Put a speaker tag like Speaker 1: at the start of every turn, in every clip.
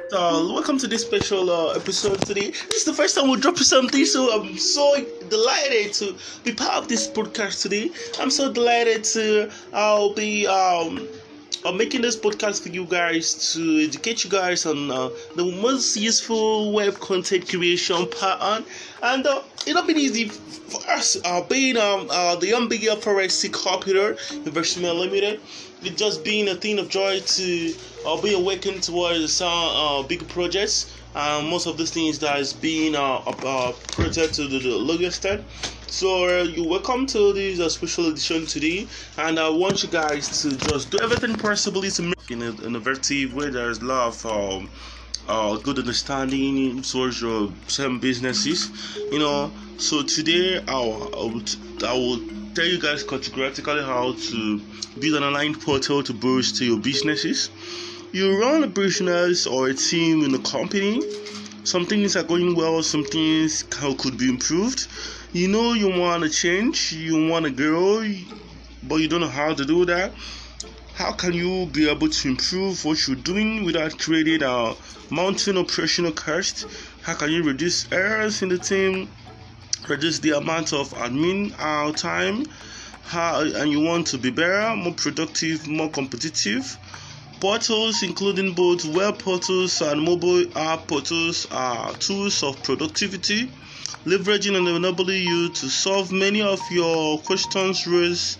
Speaker 1: Welcome to this special episode today. This is the first time we're dropping something, so I'm so delighted to be part of this podcast today. I'm so delighted to I'll be making this podcast for you guys to educate you guys on the most useful web content creation pattern, and it'll be easy for us being the MBA Forensic Computer Investment Limited. It just being a thing of joy to be awakened towards some big projects. Most of these things that is being project to the longest time. So you're welcome to this special edition today, and I want you guys to just do everything possibly to make in an innovative way. There's a lot of good understanding towards your same businesses, So today I will tell you guys categorically how to build an online portal to boost your businesses. You run a business or a team in a company. Some things are going well, some things could be improved. You want to change, you want to grow, but you don't know how to do that. How can you be able to improve what you're doing without creating a mounting operational cost? How can you reduce errors in the team, reduce the amount of admin time? And you want to be better, more productive, more competitive. Portals, including both web portals and mobile app portals, are tools of productivity, leveraging and enabling you to solve many of your questions raised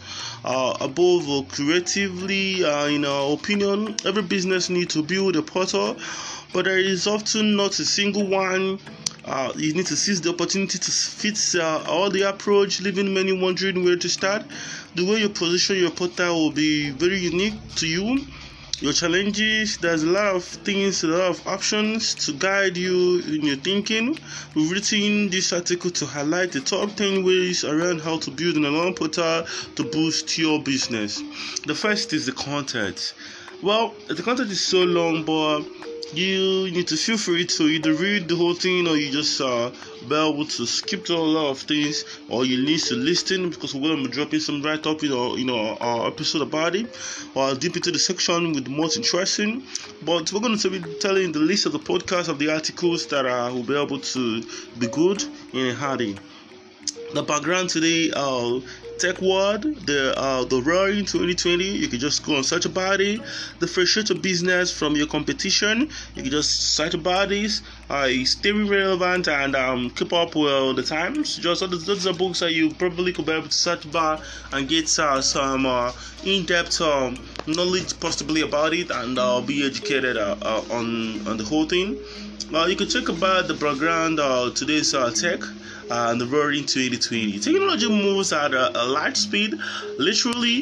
Speaker 1: above or creatively. In our opinion, every business needs to build a portal, but there is often not a single one. You need to seize the opportunity to fit all the approach, leaving many wondering where to start. The way you position your portal will be very unique to you. Your challenges, there's a lot of things, a lot of options to guide you in your thinking. We've written this article to highlight the top 10 ways around how to build an online portal to boost your business. The first is the content. Well, the content is so long, but you need to feel free to either read the whole thing or you just be able to skip to a lot of things, or you need to listen, because we're going to be dropping some right up our episode about it, or deep into the section with the most interesting. But we're going to be telling the list of the podcast of the articles that will be able to be good in a handy. The background today, tech world, the roaring 2020. You can just go and search about it. Differentiate your business from your competition. You can just search about this. Stay relevant and keep up with the times. Just those are books that you probably could be able to search about and get some in-depth knowledge possibly about it, and be educated on the whole thing. You can check about the background today's tech and the roaring 2020. Technology moves at a light speed. Literally,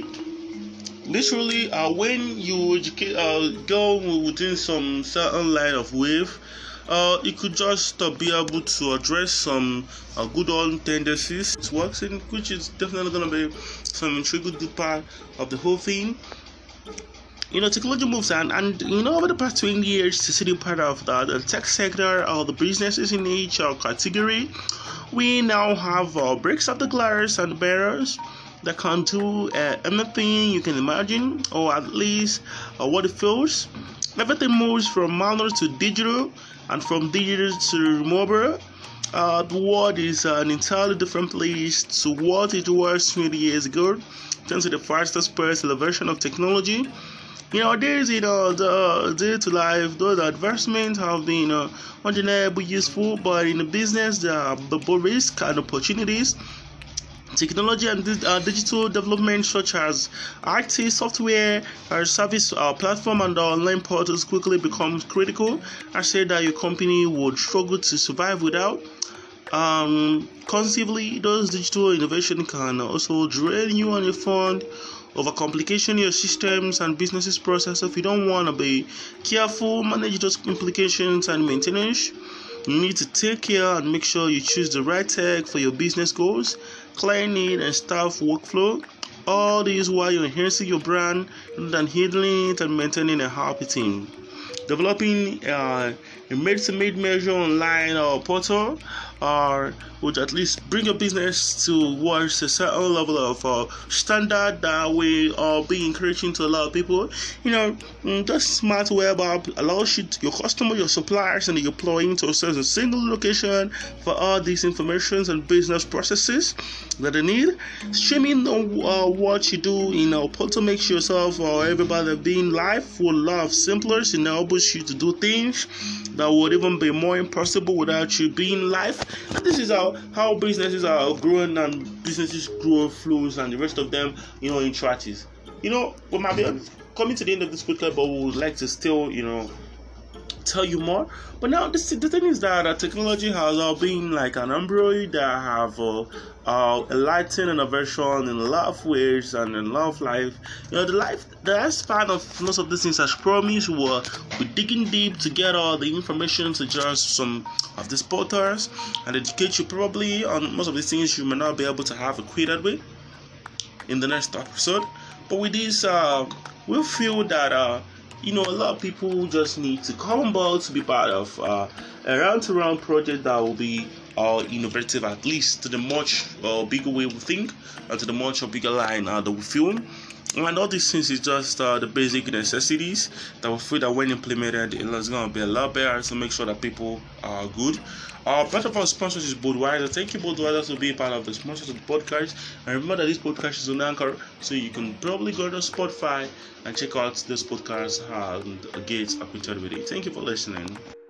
Speaker 1: when you go within some certain line of wave, you could just be able to address some good old tendencies. It's working, which is definitely going to be some intriguing part of the whole thing. Technology moves and over the past 20 years, to see the part of the tech sector or the businesses in each category, we now have breaks of the glass and barriers that can do anything you can imagine, or at least what it feels. Everything moves from manual to digital, and from digital to mobile. The world is an entirely different place to what it was 20 years ago, thanks to the fastest pace elevation of technology. Nowadays, the day-to life, those advancements have been undeniably useful, but in the business, there are both risks and opportunities. Technology and digital development such as IT, software, service platform, and online portals quickly becomes critical. I said that your company would struggle to survive without. Conceivably, those digital innovation can also drain you on your fund, overcomplication your systems and businesses process. If you don't want to be careful, manage those implications and maintenance. You need to take care and make sure you choose the right tech for your business goals, client need, and staff workflow. All this while you're enhancing your brand rather than handling it and maintaining a happy team. developing a made-to-made measure online portal would at least bring your business towards a certain level of standard that will be encouraging to a lot of people. Just smart web app allows your customer, your suppliers, and your employees to access a single location for all these informations and business processes that they need. Streaming what you do in a portal makes yourself or everybody being live with a lot of simplest. It enables you to do things that would even be more impossible without you being live. And this is how businesses are growing and businesses grow, flows, and the rest of them, in strategies. We might be coming to the end of this podcast, but we would like to still, tell you more. But now the thing is that technology has been like an umbrella that have enlightened innovation in a lot of ways and in a lot of life. The lifespan of most of these things as promised we're digging deep to get all the information to just some of these portals and educate you probably on most of these things you may not be able to have acquainted with in the next episode. But with this, we feel that a lot of people just need to come on board to be part of a round-to-round project that will be innovative, at least to the much bigger way we think and to the much bigger line that we feel. And all these things is just the basic necessities that we feel that when implemented, it's going to be a lot better to make sure that people are good. Part of our sponsors is Budweiser. Thank you, Budweiser, to be part of the sponsors of the podcast. And remember that this podcast is on Anchor, so you can probably go to Spotify and check out this podcast and get acquainted with it. Thank you for listening.